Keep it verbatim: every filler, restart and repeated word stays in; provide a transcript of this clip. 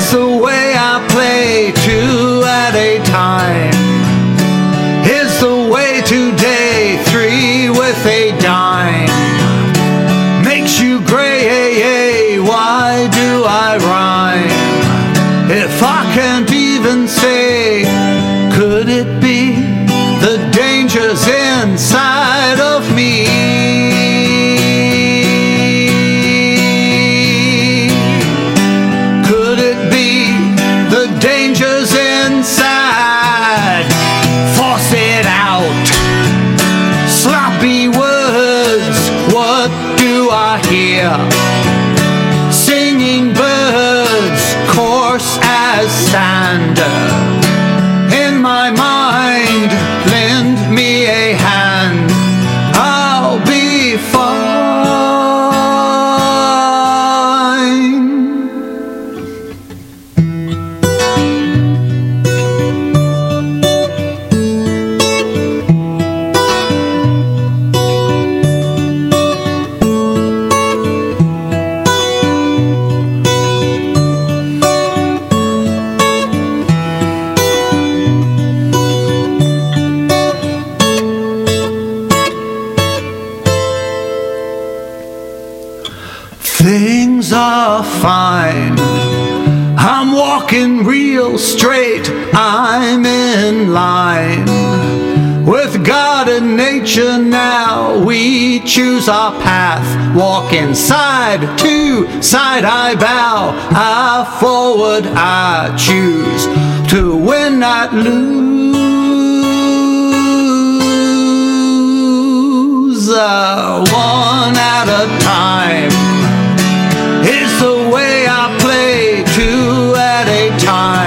is the way I play two at a time. Is the way today, three with a dime. Makes you gray, why do I rhyme? If I can't even say, could it be the dangers inside of me? Could it be the dangers inside? Force it out. Sloppy words, what do I hear? Singing birds, coarse as sand. In my mind, lend me a hand, I'll be fine. Things are fine. I'm walking real straight. I'm in line with God and nature now. We choose our path. Walking side to side, I bow. I forward, I choose to win, not lose. Uh, one at a time. It's the way I play two at a time.